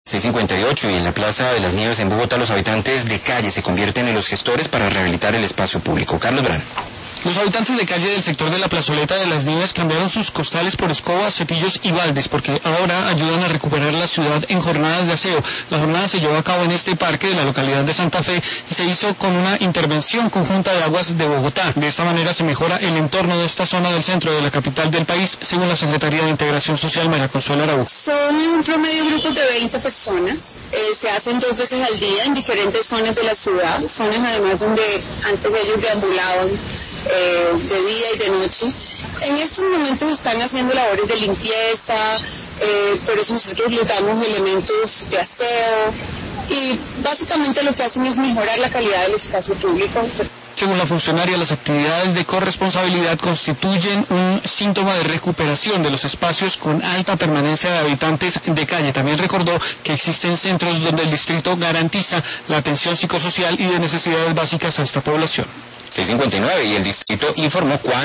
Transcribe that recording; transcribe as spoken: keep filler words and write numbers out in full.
seis cincuenta y ocho y en la Plaza de las Nieves en Bogotá los habitantes de calle se convierten en los gestores para rehabilitar el espacio público. Carlos Brán. Los habitantes de calle del sector de la plazoleta de las Nieves cambiaron sus costales por escobas, cepillos y baldes porque ahora ayudan a recuperar la ciudad en jornadas de aseo. La jornada se llevó a cabo en este parque de la localidad de Santa Fe y se hizo con una intervención conjunta de Aguas de Bogotá. De esta manera se mejora el entorno de esta zona del centro de la capital del país, según la Secretaría de Integración Social, María Consuelo Araújo. Son un promedio grupos de veinte personas, eh, se hacen dos veces al día en diferentes zonas de la ciudad, zonas además donde antes ellos deambulaban eh, de día y de noche. En estos momentos están haciendo labores de limpieza, eh, por eso nosotros les damos elementos de aseo y básicamente lo que hacen es mejorar la calidad del espacio público. Según la funcionaria, las actividades de corresponsabilidad constituyen un síntoma de recuperación de los espacios con alta permanencia de habitantes de calle. También recordó que existen centros donde el distrito garantiza la atención psicosocial y de necesidades básicas a esta población. seis cincuenta y nueve y el distrito informó cuándo